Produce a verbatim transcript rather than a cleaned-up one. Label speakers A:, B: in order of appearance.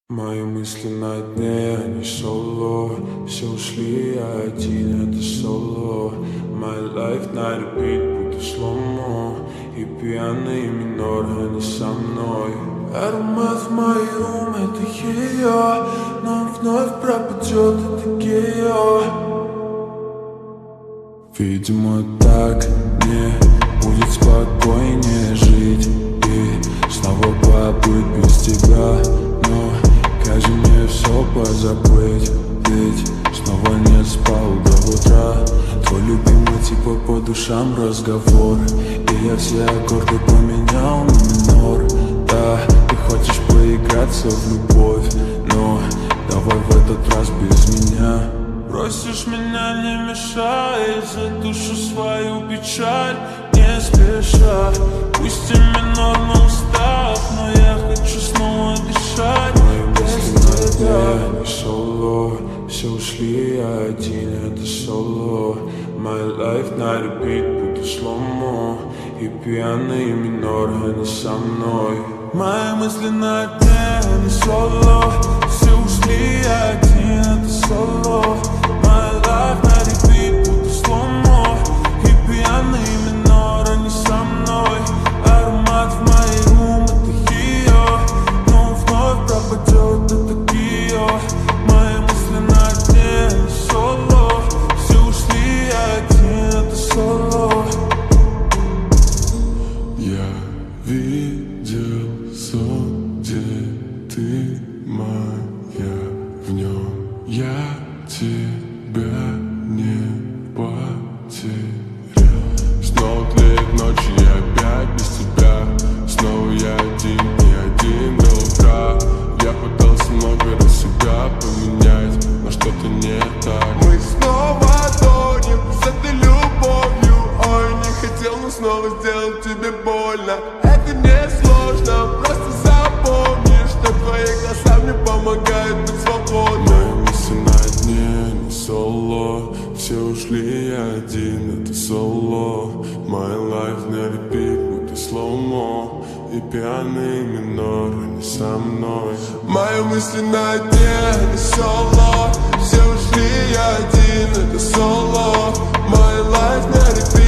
A: Мои мысли на дне, они соло. Все ушли, я один, это соло. My life на repeat, будто сломо. И пьяный минор, они со мной. Аромат в моей рум, это ее. Но он вновь пропадет, это гео. Видимо, так мне будет спокойнее жить. И снова побыть без тебя. Но как же мне все позабыть? Ведь снова не спал до утра. Твой любимый типа по душам разговор. И я все аккорды поменял на минор. Да, ты хочешь поиграться в любовь, но давай в этот раз без меня. Просишь меня, не мешай, задушу свою печаль, не спеша. Пусть и минор на устах, но я хочу снова дышать. Мои мысли на дне, не соло. Все ушли, я один, это соло. My life на repeat, будто сломо. И пьяный минор, они со мной. Мои мысли на дне, не соло. Все ушли, я один, это соло. My life на repeat, будто сломо. И пьяный минор, они со мной. Аромат в моей рум, это ее. Но он вновь пропадет, это гео. Мои мысли на дне, не соло. Все ушли, я один, это соло. Я видел сон, где ты моя, в нем я тебя не потерял. Снова тлеет ночь, и опять без тебя. Снова я один, и один до утра. Я пытался много раз себя поменять, но что-то не так.
B: Мы снова тонем с этой любовью. Ой, не хотел, но снова сделал тебе больно. Это не сложно, просто запомни, что твои глаза мне помогают быть свободным.
A: Мои мысли на дне, не соло. Все ушли, я один, это соло. My life на repeat, будто сломо. И пьяный минор, они со мной.
B: Мои мысли на дне, не соло. Все ушли, я один, это соло. My life на repeat.